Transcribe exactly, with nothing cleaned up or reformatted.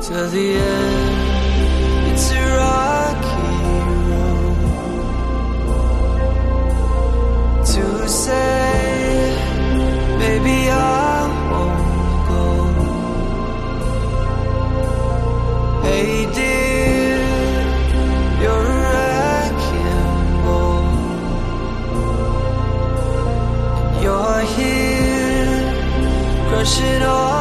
till the end. It's a rocky road to say, maybe I won't go. Hey dear, you're a wrecking ball, and you're here crushing all